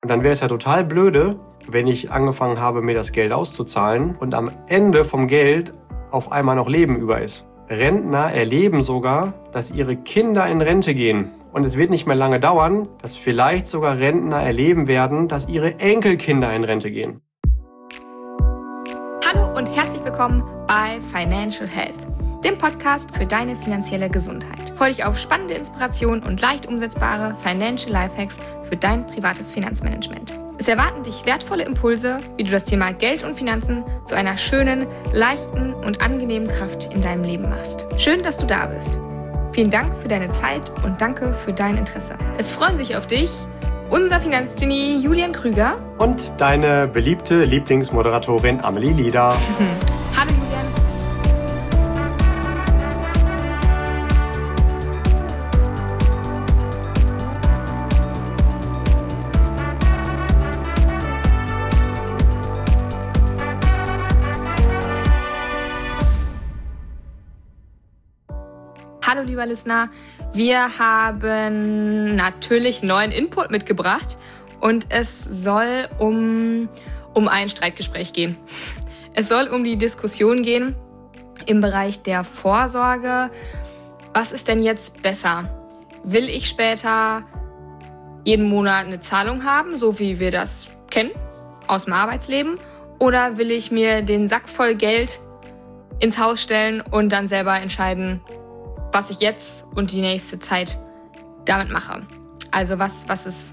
Und dann wäre es ja total blöde, wenn ich angefangen habe, mir das Geld auszuzahlen und am Ende vom Geld auf einmal noch Leben über ist. Rentner erleben sogar, dass ihre Kinder in Rente gehen. Und es wird nicht mehr lange dauern, dass vielleicht sogar Rentner erleben werden, dass ihre Enkelkinder in Rente gehen. Hallo und herzlich willkommen bei Financial Health, dem Podcast für deine finanzielle Gesundheit. Freue dich auf spannende Inspirationen und leicht umsetzbare Financial Lifehacks für dein privates Finanzmanagement. Es erwarten dich wertvolle Impulse, wie du das Thema Geld und Finanzen zu einer schönen, leichten und angenehmen Kraft in deinem Leben machst. Schön, dass du da bist. Vielen Dank für deine Zeit und danke für dein Interesse. Es freuen sich auf dich unser Finanzgenie Julian Krüger und deine beliebte Lieblingsmoderatorin Amelie Lieder. Hallo Julian. Hallo lieber Listener, wir haben natürlich neuen Input mitgebracht und es soll um ein Streitgespräch gehen. Es soll um die Diskussion gehen im Bereich der Vorsorge. Was ist denn jetzt besser? Will ich später jeden Monat eine Zahlung haben, so wie wir das kennen aus dem Arbeitsleben? Oder will ich mir den Sack voll Geld ins Haus stellen und dann selber entscheiden, was ich jetzt und die nächste Zeit damit mache? Also was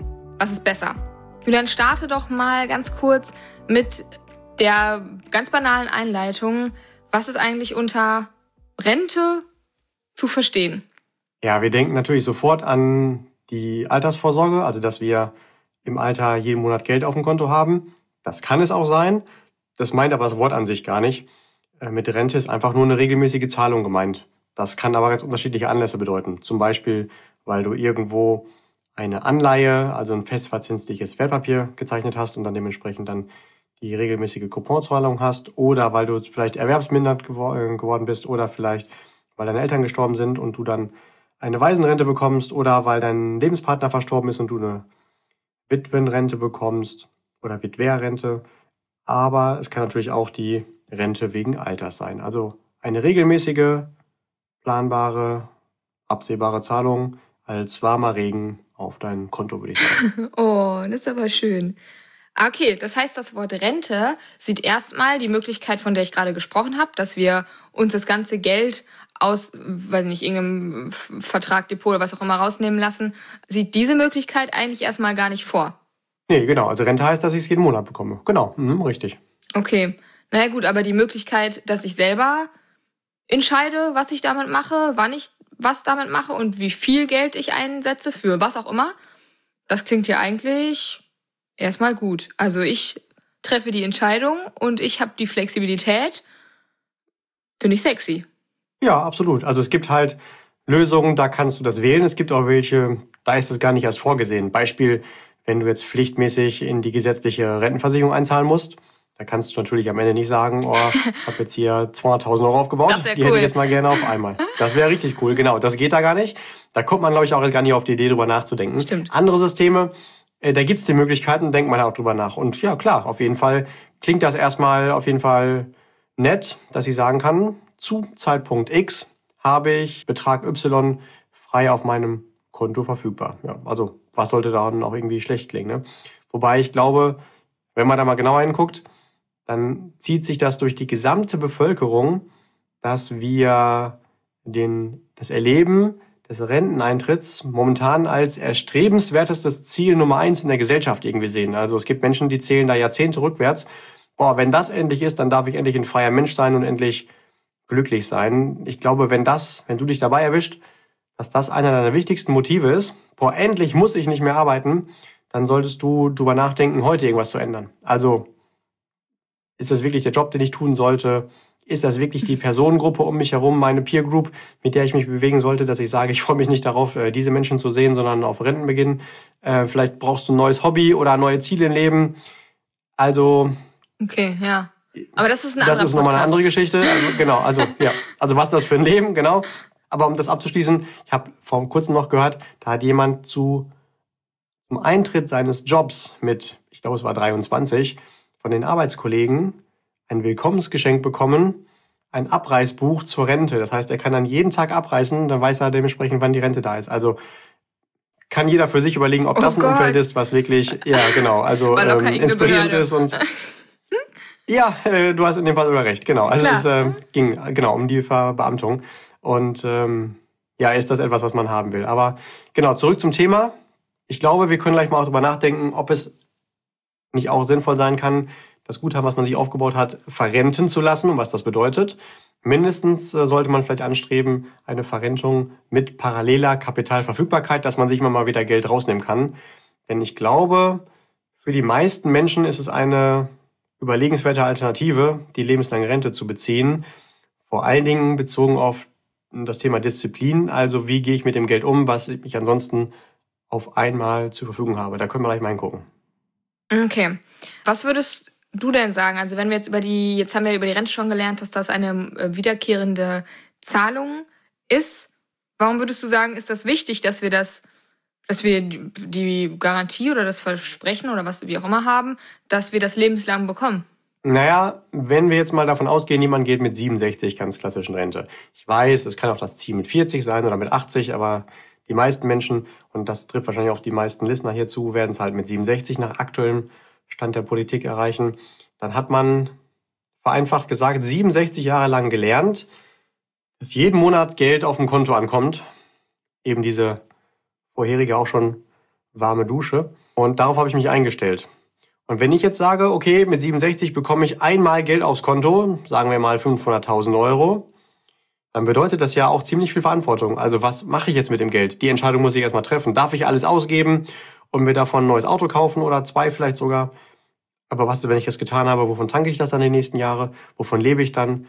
ist besser? Und dann starte doch mal ganz kurz mit der ganz banalen Einleitung. Was ist eigentlich unter Rente zu verstehen? Ja, wir denken natürlich sofort an die Altersvorsorge, also dass wir im Alter jeden Monat Geld auf dem Konto haben. Das kann es auch sein. Das meint aber das Wort an sich gar nicht. Mit Rente ist einfach nur eine regelmäßige Zahlung gemeint. Das kann aber ganz unterschiedliche Anlässe bedeuten. Zum Beispiel, weil du irgendwo eine Anleihe, also ein festverzinsliches Wertpapier gezeichnet hast und dann dementsprechend dann die regelmäßige Couponzahlung hast, oder weil du vielleicht erwerbsmindernd geworden bist, oder vielleicht weil deine Eltern gestorben sind und du dann eine Waisenrente bekommst, oder weil dein Lebenspartner verstorben ist und du eine Witwenrente bekommst oder Witwerrente. Aber es kann natürlich auch die Rente wegen Alters sein. Also eine regelmäßige, planbare, absehbare Zahlung als warmer Regen auf dein Konto, würde ich sagen. Oh, das ist aber schön. Okay, das heißt, das Wort Rente sieht erstmal die Möglichkeit, von der ich gerade gesprochen habe, dass wir uns das ganze Geld aus, weiß nicht, irgendeinem Vertrag, Depot oder was auch immer rausnehmen lassen, sieht diese Möglichkeit eigentlich erstmal gar nicht vor. Nee, genau. Also Rente heißt, dass ich es jeden Monat bekomme. Genau, richtig. Okay, naja gut, aber die Möglichkeit, dass ich selber entscheide, was ich damit mache, wann ich was damit mache und wie viel Geld ich einsetze für was auch immer, das klingt ja eigentlich erstmal gut. Also ich treffe die Entscheidung und ich habe die Flexibilität. Finde ich sexy. Ja, absolut. Also es gibt halt Lösungen, da kannst du das wählen. Es gibt auch welche, da ist das gar nicht erst vorgesehen. Beispiel, wenn du jetzt pflichtmäßig in die gesetzliche Rentenversicherung einzahlen musst, da kannst du natürlich am Ende nicht sagen, oh, ich habe jetzt hier 200.000 Euro aufgebaut, die hätte ich jetzt mal gerne auf einmal. Das wäre richtig cool, genau. Das geht da gar nicht. Da kommt man, glaube ich, auch gar nicht auf die Idee, drüber nachzudenken. Stimmt. Andere Systeme, da gibt es die Möglichkeiten, denkt man auch drüber nach. Und ja, klar, auf jeden Fall klingt das erstmal auf jeden Fall nett, dass ich sagen kann, zu Zeitpunkt X habe ich Betrag Y frei auf meinem Konto verfügbar. Ja, also was sollte daran auch irgendwie schlecht klingen, ne? Wobei ich glaube, wenn man da mal genauer hinguckt, dann zieht sich das durch die gesamte Bevölkerung, dass wir das Erleben des Renteneintritts momentan als erstrebenswertestes Ziel Nummer 1 in der Gesellschaft irgendwie sehen. Also es gibt Menschen, die zählen da Jahrzehnte rückwärts. Boah, wenn das endlich ist, dann darf ich endlich ein freier Mensch sein und endlich glücklich sein. Ich glaube, wenn du dich dabei erwischt, dass das einer deiner wichtigsten Motive ist, boah, endlich muss ich nicht mehr arbeiten, dann solltest du drüber nachdenken, heute irgendwas zu ändern. Also ist das wirklich der Job, den ich tun sollte? Ist das wirklich die Personengruppe um mich herum, meine Peer Group, mit der ich mich bewegen sollte, dass ich sage, ich freue mich nicht darauf, diese Menschen zu sehen, sondern auf Rentenbeginn? Vielleicht brauchst du ein neues Hobby oder neue Ziele im Leben. Also... Okay, ja. Aber das ist Das ist nochmal eine andere Geschichte. Also, genau, ja. Also was das für ein Leben, genau. Aber um das abzuschließen, ich habe vor kurzem noch gehört, da hat jemand zu zum Eintritt seines Jobs mit, ich glaube es war 23, von den Arbeitskollegen ein Willkommensgeschenk bekommen, ein Abreißbuch zur Rente. Das heißt, er kann dann jeden Tag abreißen, dann weiß er dementsprechend, wann die Rente da ist. Also kann jeder für sich überlegen, ob das ein Umfeld ist, was wirklich, ja genau, also inspirierend ist und ja, du hast in dem Fall sogar recht, genau. Also es ging genau um die Verbeamtung und ja, ist das etwas, was man haben will. Aber genau, zurück zum Thema. Ich glaube, wir können gleich mal auch darüber nachdenken, ob es nicht auch sinnvoll sein kann, das Guthaben, was man sich aufgebaut hat, verrenten zu lassen und was das bedeutet. Mindestens sollte man vielleicht anstreben, eine Verrentung mit paralleler Kapitalverfügbarkeit, dass man sich mal wieder Geld rausnehmen kann. Denn ich glaube, für die meisten Menschen ist es eine überlegenswerte Alternative, die lebenslange Rente zu beziehen. Vor allen Dingen bezogen auf das Thema Disziplin. Also wie gehe ich mit dem Geld um, was ich ansonsten auf einmal zur Verfügung habe. Da können wir gleich mal hingucken. Okay. Was würdest du denn sagen? Also wenn wir jetzt jetzt haben wir über die Rente schon gelernt, dass das eine wiederkehrende Zahlung ist. Warum würdest du sagen, ist das wichtig, dass wir die Garantie oder das Versprechen oder was wir auch immer haben, dass wir das lebenslang bekommen? Naja, wenn wir jetzt mal davon ausgehen, jemand geht mit 67 ganz klassisch in Rente. Ich weiß, es kann auch das Ziel mit 40 sein oder mit 80, aber die meisten Menschen, und das trifft wahrscheinlich auch die meisten Listener hier zu, werden es halt mit 67 nach aktuellem Stand der Politik erreichen. Dann hat man, vereinfacht gesagt, 67 Jahre lang gelernt, dass jeden Monat Geld auf dem Konto ankommt. Eben diese vorherige auch schon warme Dusche. Und darauf habe ich mich eingestellt. Und wenn ich jetzt sage, okay, mit 67 bekomme ich einmal Geld aufs Konto, sagen wir mal 500.000 Euro, dann bedeutet das ja auch ziemlich viel Verantwortung. Also was mache ich jetzt mit dem Geld? Die Entscheidung muss ich erstmal treffen. Darf ich alles ausgeben und mir davon ein neues Auto kaufen oder 2 vielleicht sogar? Aber was ist, wenn ich das getan habe? Wovon tanke ich das dann die nächsten Jahre? Wovon lebe ich dann?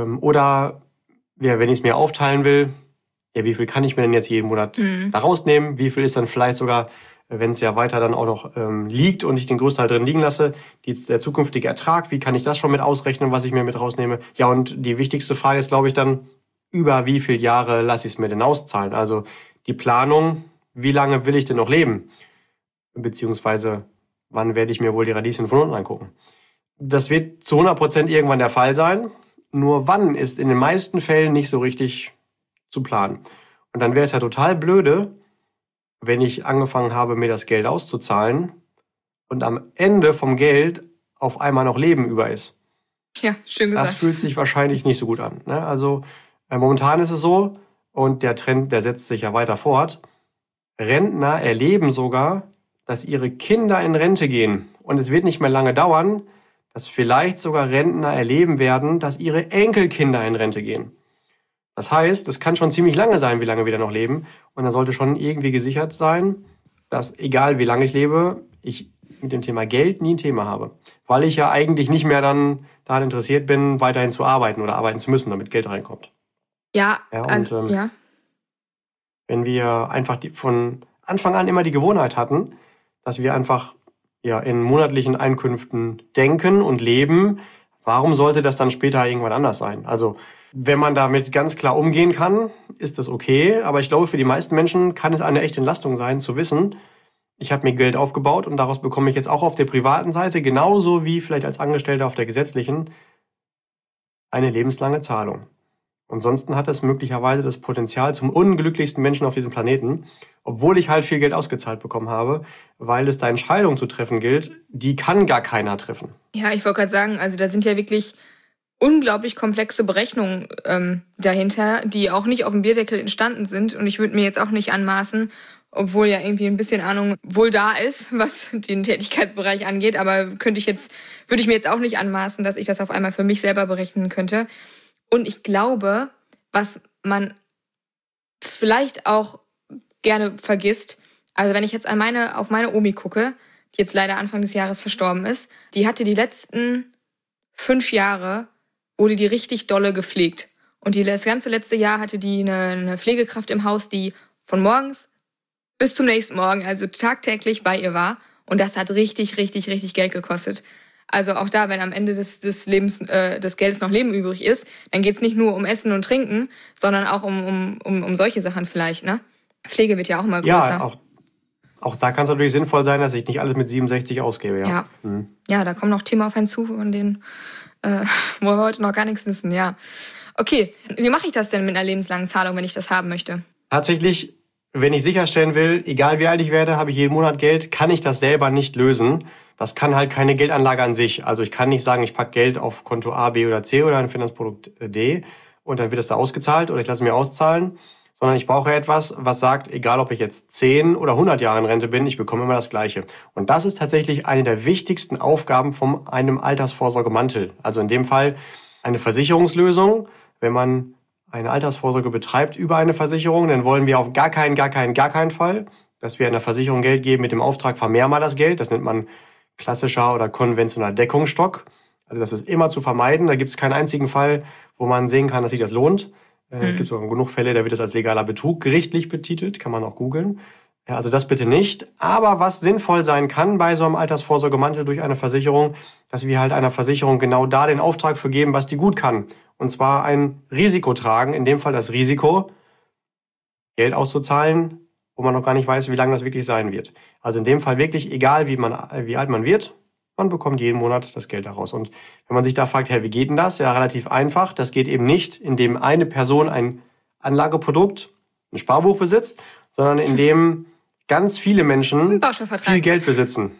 Oder ja, wenn ich es mir aufteilen will, ja, wie viel kann ich mir denn jetzt jeden Monat da rausnehmen? Wie viel ist dann vielleicht sogar, wenn es ja weiter dann auch noch liegt und ich den größten Teil drin liegen lasse, der zukünftige Ertrag, wie kann ich das schon mit ausrechnen, was ich mir mit rausnehme? Ja, und die wichtigste Frage ist, glaube ich, dann, über wie viele Jahre lasse ich es mir denn auszahlen? Also die Planung, wie lange will ich denn noch leben? Beziehungsweise, wann werde ich mir wohl die Radieschen von unten angucken? Das wird zu 100% irgendwann der Fall sein. Nur wann ist in den meisten Fällen nicht so richtig zu planen. Und dann wäre es ja total blöde, wenn ich angefangen habe, mir das Geld auszuzahlen und am Ende vom Geld auf einmal noch Leben über ist. Ja, schön gesagt. Das fühlt sich wahrscheinlich nicht so gut an. Ne? Also momentan ist es so, und der Trend, der setzt sich ja weiter fort, Rentner erleben sogar, dass ihre Kinder in Rente gehen. Und es wird nicht mehr lange dauern, dass vielleicht sogar Rentner erleben werden, dass ihre Enkelkinder in Rente gehen. Das heißt, es kann schon ziemlich lange sein, wie lange wir da noch leben. Und da sollte schon irgendwie gesichert sein, dass, egal wie lange ich lebe, ich mit dem Thema Geld nie ein Thema habe. Weil ich ja eigentlich nicht mehr dann daran interessiert bin, weiterhin zu arbeiten oder arbeiten zu müssen, damit Geld reinkommt. Ja, und wenn wir einfach von Anfang an immer die Gewohnheit hatten, dass wir einfach in monatlichen Einkünften denken und leben, warum sollte das dann später irgendwann anders sein? Also wenn man damit ganz klar umgehen kann, ist das okay. Aber ich glaube, für die meisten Menschen kann es eine echte Entlastung sein, zu wissen, ich habe mir Geld aufgebaut und daraus bekomme ich jetzt auch auf der privaten Seite, genauso wie vielleicht als Angestellter auf der gesetzlichen, eine lebenslange Zahlung. Ansonsten hat es möglicherweise das Potenzial zum unglücklichsten Menschen auf diesem Planeten, obwohl ich halt viel Geld ausgezahlt bekommen habe, weil es da Entscheidungen zu treffen gilt, die kann gar keiner treffen. Ja, ich wollte gerade sagen, also da sind ja wirklich unglaublich komplexe Berechnungen dahinter, die auch nicht auf dem Bierdeckel entstanden sind. Und ich würde mir jetzt auch nicht anmaßen, obwohl ja irgendwie ein bisschen Ahnung wohl da ist, was den Tätigkeitsbereich angeht, aber würde ich mir jetzt auch nicht anmaßen, dass ich das auf einmal für mich selber berechnen könnte. Und ich glaube, was man vielleicht auch gerne vergisst, also wenn ich jetzt auf meine Omi gucke, die jetzt leider Anfang des Jahres verstorben ist, die hatte die letzten 5 Jahre, wurde die richtig dolle gepflegt. Und das ganze letzte Jahr hatte die eine Pflegekraft im Haus, die von morgens bis zum nächsten Morgen, also tagtäglich bei ihr war. Und das hat richtig, richtig, richtig Geld gekostet. Also auch da, wenn am Ende des Geldes noch Leben übrig ist, dann geht's nicht nur um Essen und Trinken, sondern auch um solche Sachen vielleicht, ne? Pflege wird ja auch immer größer. Ja, auch da kann es natürlich sinnvoll sein, dass ich nicht alles mit 67 ausgebe. Ja, ja, da kommen noch Themen auf einen zu, von denen wo wir heute noch gar nichts wissen, ja. Okay, wie mache ich das denn mit einer lebenslangen Zahlung, wenn ich das haben möchte? Tatsächlich, wenn ich sicherstellen will, egal wie alt ich werde, habe ich jeden Monat Geld, kann ich das selber nicht lösen. Das kann halt keine Geldanlage an sich. Also ich kann nicht sagen, ich packe Geld auf Konto A, B oder C oder ein Finanzprodukt D und dann wird es da ausgezahlt oder ich lasse mir auszahlen, sondern ich brauche etwas, was sagt, egal ob ich jetzt 10 oder 100 Jahre in Rente bin, ich bekomme immer das Gleiche. Und das ist tatsächlich eine der wichtigsten Aufgaben von einem Altersvorsorgemantel. Also in dem Fall eine Versicherungslösung. Wenn man eine Altersvorsorge betreibt über eine Versicherung, dann wollen wir auf gar keinen Fall, dass wir einer Versicherung Geld geben mit dem Auftrag, vermehr mal das Geld. Das nennt man klassischer oder konventioneller Deckungsstock. Also das ist immer zu vermeiden. Da gibt es keinen einzigen Fall, wo man sehen kann, dass sich das lohnt. Es gibt sogar genug Fälle, da wird das als legaler Betrug gerichtlich betitelt, kann man auch googeln. Ja, also das bitte nicht. Aber was sinnvoll sein kann bei so einem Altersvorsorgemantel durch eine Versicherung, dass wir halt einer Versicherung genau da den Auftrag für geben, was die gut kann. Und zwar ein Risiko tragen, in dem Fall das Risiko, Geld auszuzahlen, wo man noch gar nicht weiß, wie lange das wirklich sein wird. Also in dem Fall wirklich, egal wie alt man wird, man bekommt jeden Monat das Geld daraus. Und wenn man sich da fragt, wie geht denn das? Ja, relativ einfach. Das geht eben nicht, indem eine Person ein Anlageprodukt, ein Sparbuch besitzt, sondern indem ganz viele Menschen viel Geld besitzen.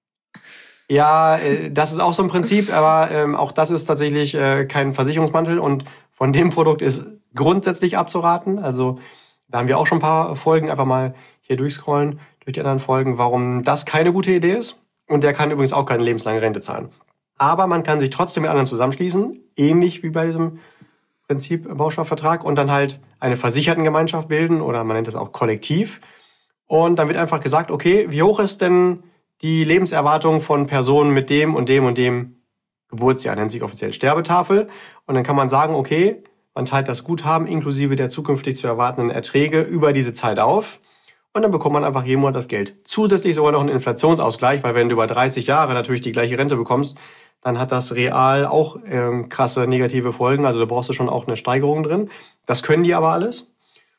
Ja, das ist auch so ein Prinzip, aber auch das ist tatsächlich kein Versicherungsmantel und von dem Produkt ist grundsätzlich abzuraten. Also da haben wir auch schon ein paar Folgen, einfach mal hier durchscrollen durch die anderen Folgen, warum das keine gute Idee ist. Und der kann übrigens auch keine lebenslange Rente zahlen. Aber man kann sich trotzdem mit anderen zusammenschließen, ähnlich wie bei diesem Prinzip Bausparvertrag, und dann halt eine Versichertengemeinschaft bilden oder man nennt das auch Kollektiv. Und dann wird einfach gesagt, okay, wie hoch ist denn die Lebenserwartung von Personen mit dem und dem und dem Geburtsjahr, nennt sich offiziell Sterbetafel. Und dann kann man sagen, okay, man teilt das Guthaben inklusive der zukünftig zu erwartenden Erträge über diese Zeit auf. Und dann bekommt man einfach jeden Monat das Geld. Zusätzlich sogar noch einen Inflationsausgleich, weil wenn du über 30 Jahre natürlich die gleiche Rente bekommst, dann hat das real auch krasse negative Folgen. Also da brauchst du schon auch eine Steigerung drin. Das können die aber alles.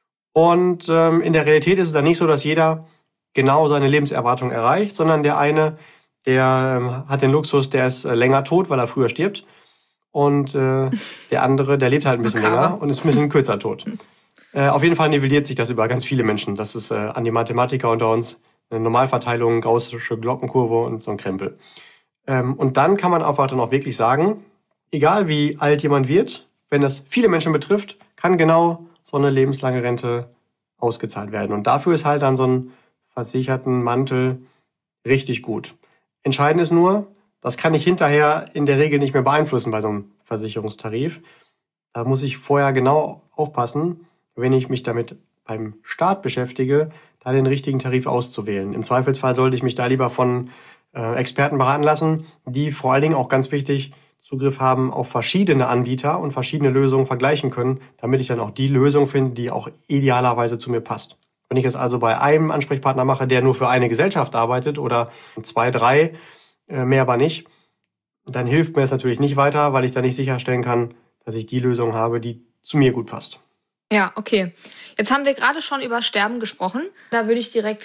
Und in der Realität ist es dann nicht so, dass jeder genau seine Lebenserwartung erreicht, sondern der eine, der hat den Luxus, der ist länger tot, weil er früher stirbt. Und der andere, der lebt halt ein bisschen länger und ist ein bisschen kürzer tot. Auf jeden Fall nivelliert sich das über ganz viele Menschen. Das ist an die Mathematiker unter uns eine Normalverteilung, gaußsche Glockenkurve und so ein Krempel. Und dann kann man einfach dann auch wirklich sagen, egal wie alt jemand wird, wenn das viele Menschen betrifft, kann genau so eine lebenslange Rente ausgezahlt werden. Und dafür ist halt dann so ein versicherten Mantel richtig gut. Entscheidend ist nur, das kann ich hinterher in der Regel nicht mehr beeinflussen bei so einem Versicherungstarif. Da muss ich vorher genau aufpassen, wenn ich mich damit beim Staat beschäftige, da den richtigen Tarif auszuwählen. Im Zweifelsfall sollte ich mich da lieber von Experten beraten lassen, die vor allen Dingen auch ganz wichtig Zugriff haben auf verschiedene Anbieter und verschiedene Lösungen vergleichen können, damit ich dann auch die Lösung finde, die auch idealerweise zu mir passt. Wenn ich es also bei einem Ansprechpartner mache, der nur für eine Gesellschaft arbeitet oder 2, 3, mehr aber nicht, dann hilft mir das natürlich nicht weiter, weil ich da nicht sicherstellen kann, dass ich die Lösung habe, die zu mir gut passt. Ja, okay. Jetzt haben wir gerade schon über Sterben gesprochen. Da würde ich direkt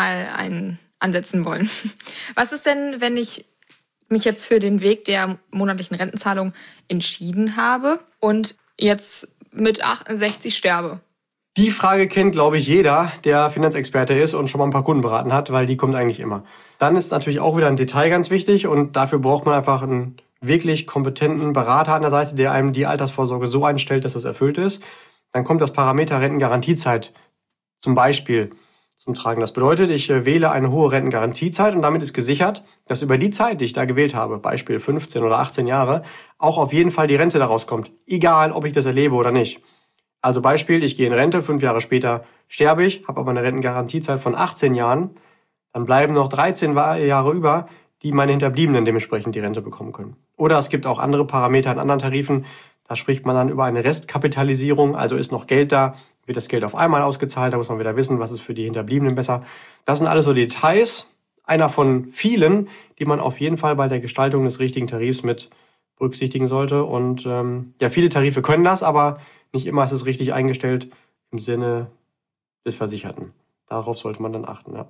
mal ansetzen wollen. Was ist denn, wenn ich mich jetzt für den Weg der monatlichen Rentenzahlung entschieden habe und jetzt mit 68 sterbe? Die Frage kennt, glaube ich, jeder, der Finanzexperte ist und schon mal ein paar Kunden beraten hat, weil die kommt eigentlich immer. Dann ist natürlich auch wieder ein Detail ganz wichtig und dafür braucht man einfach einen wirklich kompetenten Berater an der Seite, der einem die Altersvorsorge so einstellt, dass das erfüllt ist. Dann kommt das Parameter Rentengarantiezeit zum Beispiel zum Tragen. Das bedeutet, ich wähle eine hohe Rentengarantiezeit und damit ist gesichert, dass über die Zeit, die ich da gewählt habe, Beispiel 15 oder 18 Jahre, auch auf jeden Fall die Rente daraus kommt. Egal, ob ich das erlebe oder nicht. Also Beispiel, ich gehe in Rente, 5 Jahre später sterbe ich, habe aber eine Rentengarantiezeit von 18 Jahren, dann bleiben noch 13 Jahre über, die meine Hinterbliebenen dementsprechend die Rente bekommen können. Oder es gibt auch andere Parameter in anderen Tarifen, da spricht man dann über eine Restkapitalisierung, also ist noch Geld da, wird das Geld auf einmal ausgezahlt, da muss man wieder wissen, was ist für die Hinterbliebenen besser. Das sind alles so Details, einer von vielen, die man auf jeden Fall bei der Gestaltung des richtigen Tarifs mit berücksichtigen sollte. Und viele Tarife können das, aber nicht immer ist es richtig eingestellt im Sinne des Versicherten. Darauf sollte man dann achten. Ja.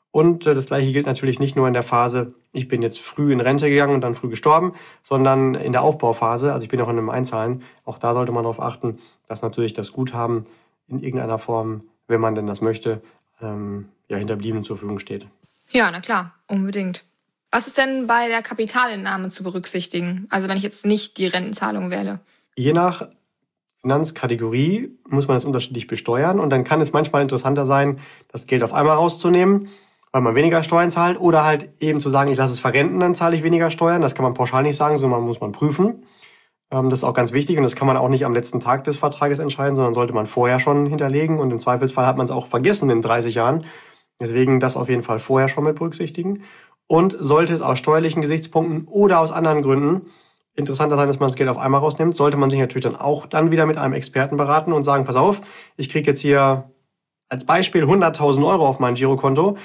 Und das Gleiche gilt natürlich nicht nur in der Phase, ich bin jetzt früh in Rente gegangen und dann früh gestorben, sondern in der Aufbauphase, also ich bin auch in einem Einzahlen, auch da sollte man darauf achten, dass natürlich das Guthaben in irgendeiner Form, wenn man denn das möchte, Hinterbliebenen zur Verfügung steht. Ja, na klar, unbedingt. Was ist denn bei der Kapitalentnahme zu berücksichtigen? Also wenn ich jetzt nicht die Rentenzahlung wähle? Je nach Finanzkategorie muss man das unterschiedlich besteuern und dann kann es manchmal interessanter sein, das Geld auf einmal rauszunehmen, weil man weniger Steuern zahlt oder halt eben zu sagen, ich lasse es verrenten, dann zahle ich weniger Steuern. Das kann man pauschal nicht sagen, sondern muss man prüfen. Das ist auch ganz wichtig und das kann man auch nicht am letzten Tag des Vertrages entscheiden, sondern sollte man vorher schon hinterlegen und im Zweifelsfall hat man es auch vergessen in 30 Jahren. Deswegen das auf jeden Fall vorher schon mit berücksichtigen. Und sollte es aus steuerlichen Gesichtspunkten oder aus anderen Gründen interessanter sein, dass man das Geld auf einmal rausnimmt, sollte man sich natürlich dann auch dann wieder mit einem Experten beraten und sagen, pass auf, ich kriege jetzt hier als Beispiel 100.000 Euro auf mein Girokonto.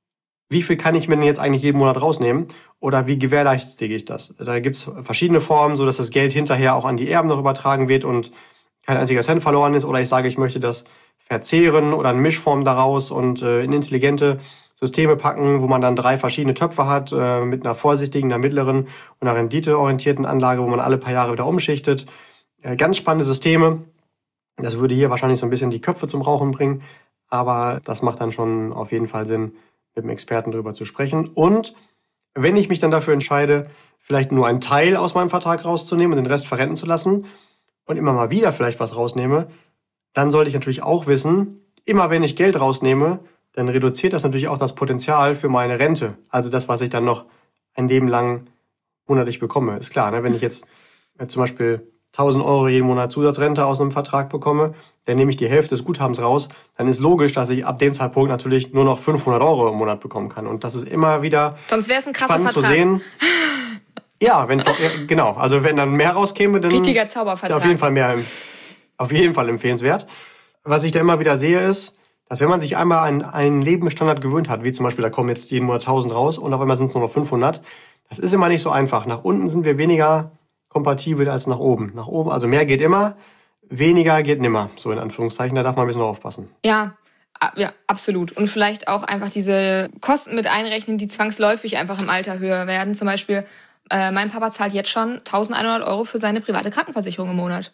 Wie viel kann ich mir denn jetzt eigentlich jeden Monat rausnehmen? Oder wie gewährleistige ich das? Da gibt es verschiedene Formen, so dass das Geld hinterher auch an die Erben noch übertragen wird und kein einziger Cent verloren ist. Oder ich sage, ich möchte das verzehren oder eine Mischform daraus und in intelligente Systeme packen, wo man dann 3 verschiedene Töpfe hat, mit einer vorsichtigen, einer mittleren und einer renditeorientierten Anlage, wo man alle paar Jahre wieder umschichtet. Ganz spannende Systeme. Das würde hier wahrscheinlich so ein bisschen die Köpfe zum Rauchen bringen, aber das macht dann schon auf jeden Fall Sinn, mit dem Experten darüber zu sprechen. Und wenn ich mich dann dafür entscheide, vielleicht nur einen Teil aus meinem Vertrag rauszunehmen und den Rest verrenten zu lassen und immer mal wieder vielleicht was rausnehme, dann sollte ich natürlich auch wissen, immer wenn ich Geld rausnehme, dann reduziert das natürlich auch das Potenzial für meine Rente. Also das, was ich dann noch ein Leben lang monatlich bekomme. Ist klar, ne? Wenn ich jetzt zum Beispiel 1.000 Euro jeden Monat Zusatzrente aus einem Vertrag bekomme, dann nehme ich die Hälfte des Guthabens raus, dann ist logisch, dass ich ab dem Zeitpunkt natürlich nur noch 500 Euro im Monat bekommen kann. Und das ist immer wieder sonst wäre es ein krasser spannend Vertrag zu sehen. Ja, wenn es genau, also wenn dann mehr rauskäme, dann richtiger Zaubervertrag. Auf jeden Fall empfehlenswert. Was ich da immer wieder sehe, ist, dass wenn man sich einmal an einen Lebensstandard gewöhnt hat, wie zum Beispiel, da kommen jetzt jeden Monat 1.000 raus und auf einmal sind es nur noch 500, das ist immer nicht so einfach. Nach unten sind wir weniger kompatibel als nach oben. Nach oben, also mehr geht immer, weniger geht nimmer, so in Anführungszeichen, da darf man ein bisschen aufpassen. Ja, absolut. Und vielleicht auch einfach diese Kosten mit einrechnen, die zwangsläufig einfach im Alter höher werden. Zum Beispiel, mein Papa zahlt jetzt schon 1.100 Euro für seine private Krankenversicherung im Monat.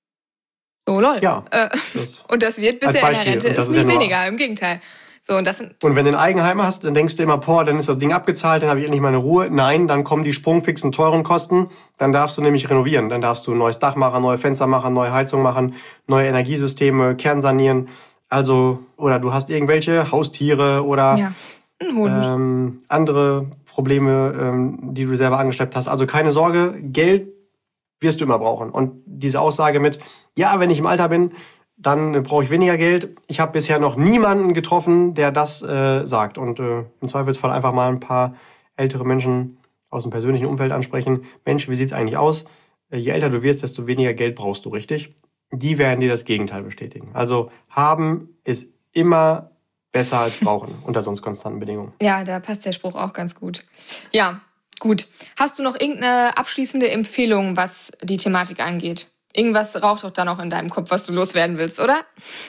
So, lol. Ja, und das wird bis er in der Rente ist nicht weniger, im Gegenteil. So, und wenn du ein Eigenheim hast, dann denkst du immer, dann ist das Ding abgezahlt, dann habe ich endlich meine Ruhe. Nein, dann kommen die sprungfixen, teuren Kosten. Dann darfst du nämlich renovieren. Dann darfst du ein neues Dach machen, neue Fenster machen, neue Heizung machen, neue Energiesysteme, Kern sanieren. Also, oder du hast irgendwelche Haustiere oder ein Hund. Andere Probleme, die du selber angeschleppt hast. Also keine Sorge, Geld wirst du immer brauchen. Und diese Aussage mit, ja, wenn ich im Alter bin, dann brauche ich weniger Geld. Ich habe bisher noch niemanden getroffen, der das sagt. Und im Zweifelsfall einfach mal ein paar ältere Menschen aus dem persönlichen Umfeld ansprechen. Mensch, wie sieht's eigentlich aus? Je älter du wirst, desto weniger Geld brauchst du, richtig? Die werden dir das Gegenteil bestätigen. Also haben ist immer besser als brauchen unter sonst konstanten Bedingungen. Ja, da passt der Spruch auch ganz gut. Ja, gut. Hast du noch irgendeine abschließende Empfehlung, was die Thematik angeht? Irgendwas raucht doch da noch in deinem Kopf, was du loswerden willst, oder?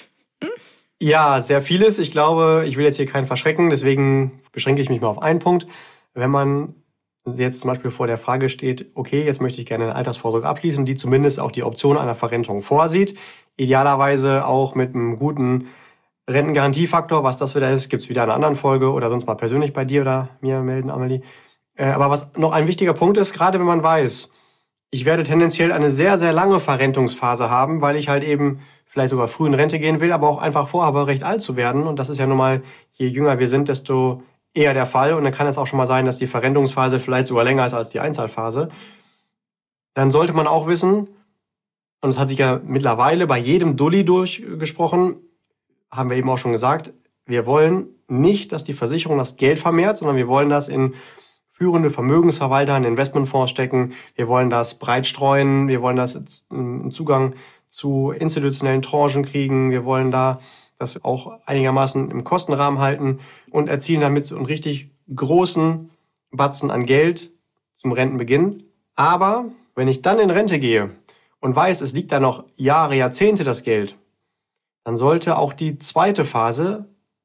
Ja, sehr vieles. Ich glaube, ich will jetzt hier keinen verschrecken, deswegen beschränke ich mich mal auf einen Punkt. Wenn man jetzt zum Beispiel vor der Frage steht, okay, jetzt möchte ich gerne eine Altersvorsorge abschließen, die zumindest auch die Option einer Verrentung vorsieht, idealerweise auch mit einem guten Rentengarantiefaktor, was das wieder ist, gibt's wieder in einer anderen Folge oder sonst mal persönlich bei dir oder mir melden, Amelie. Aber was noch ein wichtiger Punkt ist, gerade wenn man weiß, ich werde tendenziell eine sehr, sehr lange Verrentungsphase haben, weil ich halt eben vielleicht sogar früh in Rente gehen will, aber auch einfach vorhabe, recht alt zu werden. Und das ist ja nun mal, je jünger wir sind, desto eher der Fall. Und dann kann es auch schon mal sein, dass die Verrentungsphase vielleicht sogar länger ist als die Einzahlphase. Dann sollte man auch wissen, und das hat sich ja mittlerweile bei jedem Dulli durchgesprochen, haben wir eben auch schon gesagt, wir wollen nicht, dass die Versicherung das Geld vermehrt, sondern wir wollen das in führende Vermögensverwalter in Investmentfonds stecken. Wir wollen das breit streuen. Wir wollen das einen Zugang zu institutionellen Tranchen kriegen. Wir wollen da das auch einigermaßen im Kostenrahmen halten und erzielen damit so einen richtig großen Batzen an Geld zum Rentenbeginn. Aber wenn ich dann in Rente gehe und weiß, es liegt da noch Jahre, Jahrzehnte das Geld, dann sollte auch die zweite Phase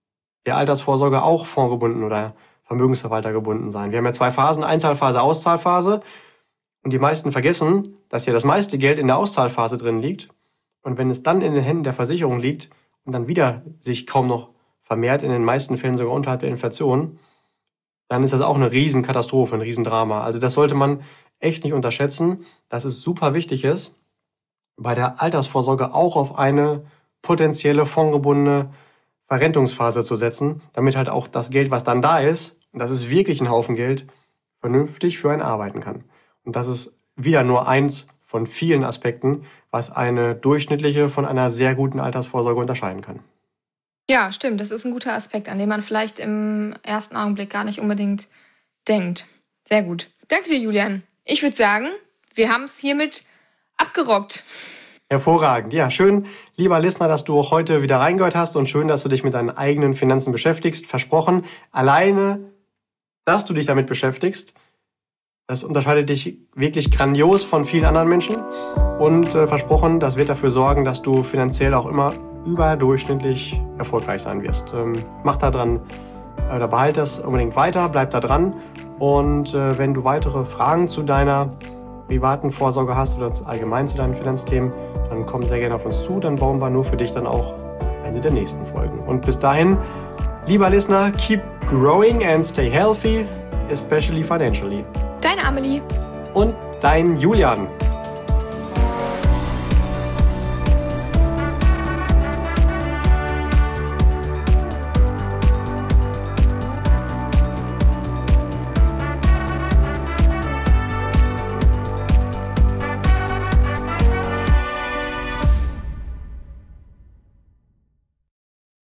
der Altersvorsorge auch fondgebunden oder Vermögensverwalter gebunden sein. Wir haben ja 2 Phasen, Einzahlphase, Auszahlphase. Und die meisten vergessen, dass ja das meiste Geld in der Auszahlphase drin liegt. Und wenn es dann in den Händen der Versicherung liegt und dann wieder sich kaum noch vermehrt, in den meisten Fällen sogar unterhalb der Inflation, dann ist das auch eine Riesenkatastrophe, ein Riesendrama. Also das sollte man echt nicht unterschätzen, dass es super wichtig ist, bei der Altersvorsorge auch auf eine potenzielle fondgebundene Verrentungsphase zu setzen, damit halt auch das Geld, was dann da ist, und das ist wirklich ein Haufen Geld, vernünftig für einen arbeiten kann. Und das ist wieder nur eins von vielen Aspekten, was eine durchschnittliche von einer sehr guten Altersvorsorge unterscheiden kann. Ja, stimmt. Das ist ein guter Aspekt, an den man vielleicht im ersten Augenblick gar nicht unbedingt denkt. Sehr gut. Danke dir, Julian. Ich würde sagen, wir haben es hiermit abgerockt. Hervorragend. Ja, schön, lieber Listener, dass du auch heute wieder reingehört hast und schön, dass du dich mit deinen eigenen Finanzen beschäftigst. Versprochen, alleine, dass du dich damit beschäftigst, das unterscheidet dich wirklich grandios von vielen anderen Menschen. Und versprochen, das wird dafür sorgen, dass du finanziell auch immer überdurchschnittlich erfolgreich sein wirst. Mach da dran, oder behalte das unbedingt weiter, bleib da dran. Und wenn du weitere Fragen zu deiner privaten Vorsorge hast oder allgemein zu deinen Finanzthemen, dann komm sehr gerne auf uns zu. Dann bauen wir nur für dich dann auch eine der nächsten Folgen. Und bis dahin, lieber Listener, keep growing and stay healthy, especially financially. Deine Amelie. Und dein Julian.